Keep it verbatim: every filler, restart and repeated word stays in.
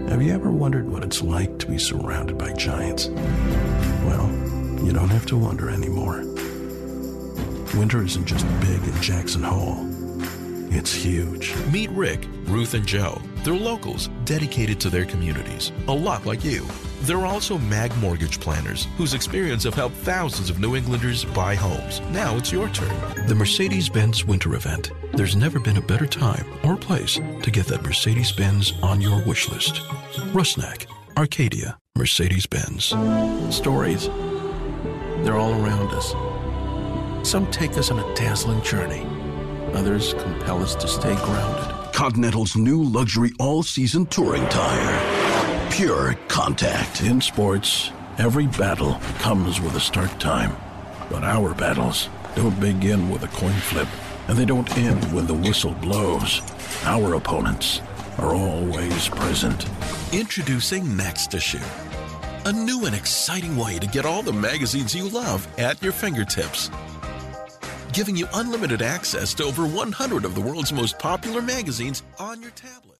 Have you ever wondered what it's like to be surrounded by giants? Well, you don't have to wonder anymore. Winter isn't just big in Jackson Hole. It's huge. Meet Rick, Ruth, and Joe. They're locals, dedicated to their communities, a lot like you. They're also MAG mortgage planners whose experience have helped thousands of New Englanders buy homes. Now it's your turn. The Mercedes-Benz Winter Event. There's never been a better time or place to get that Mercedes-Benz on your wish list. Rusnak, Arcadia, Mercedes-Benz. Stories, they're all around us. Some take us on a dazzling journey. Others compel us to stay grounded. Continental's new luxury all-season touring tire. Pure contact. In sports, every battle comes with a start time. But our battles don't begin with a coin flip, and they don't end when the whistle blows. Our opponents are always present. Introducing Next Issue, a new and exciting way to get all the magazines you love at your fingertips, giving you unlimited access to over one hundred of the world's most popular magazines on your tablet.